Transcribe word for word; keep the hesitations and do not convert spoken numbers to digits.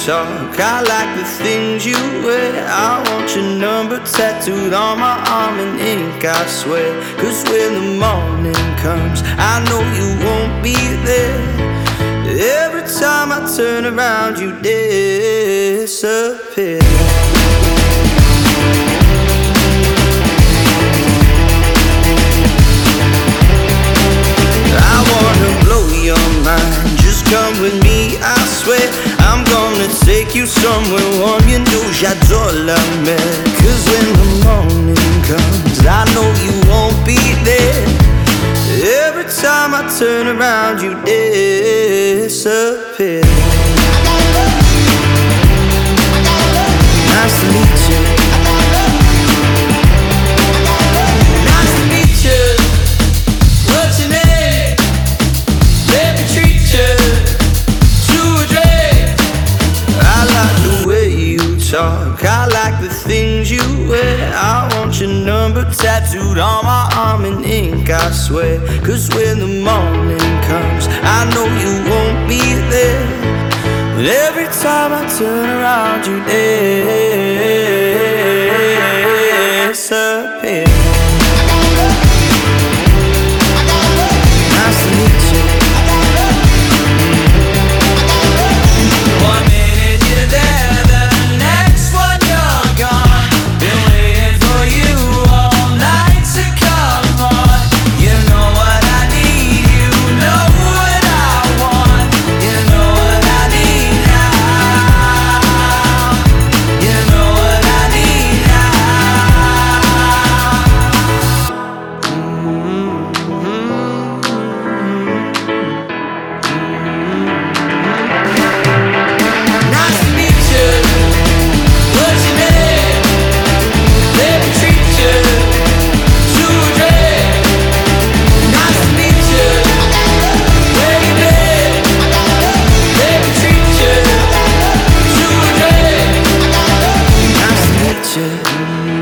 talk. I like the things you wear. I want your number tattooed on my arm in ink, I swear. Cause when the morning comes, I know you won't be there. Every time I turn around, you disappear. I wanna blow your mind, just come with me, I swear. I'm gonna take you somewhere warm, you know j'adore la mer. Cause when the morning comes, I know you won't be there. Every time I turn around, you disappear. Nice to meet you. Nice to meet you. What's your name? Let me treat you to a drink. I like the way you talk, I like the things you wear. I want your number tattooed on my arm in ink, I swear. Cause when the morning comes, I know you won't be there. But every time I turn around, you disappear. Nice to meet you. One minute you're there, the next one you're gone. Been waiting for you all night to come on. You know what I need, you know what I want. You know what I need now. You know what I need Nice to meet you. What's your name? Let me treat you to a drink. Nice to meet you. Where you been? Let me treat you to a drink. Nice to meet you.